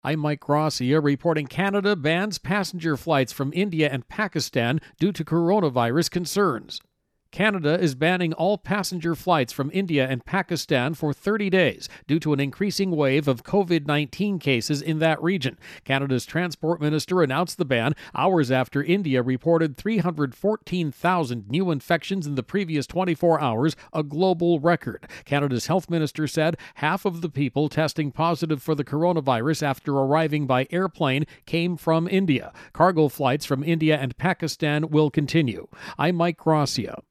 I'm Mike Gracia reporting Canada bans passenger flights from India and Pakistan due to coronavirus concerns. Canada is banning all passenger flights from India and Pakistan for 30 days due to an increasing wave of COVID-19 cases in that region. Canada's transport minister announced the ban hours after India reported 314,000 new infections in the previous 24 hours, a global record. Canada's health minister said half of the people testing positive for the coronavirus after arriving by airplane came from India. Cargo flights from India and Pakistan will continue. I'm Mike Gracia.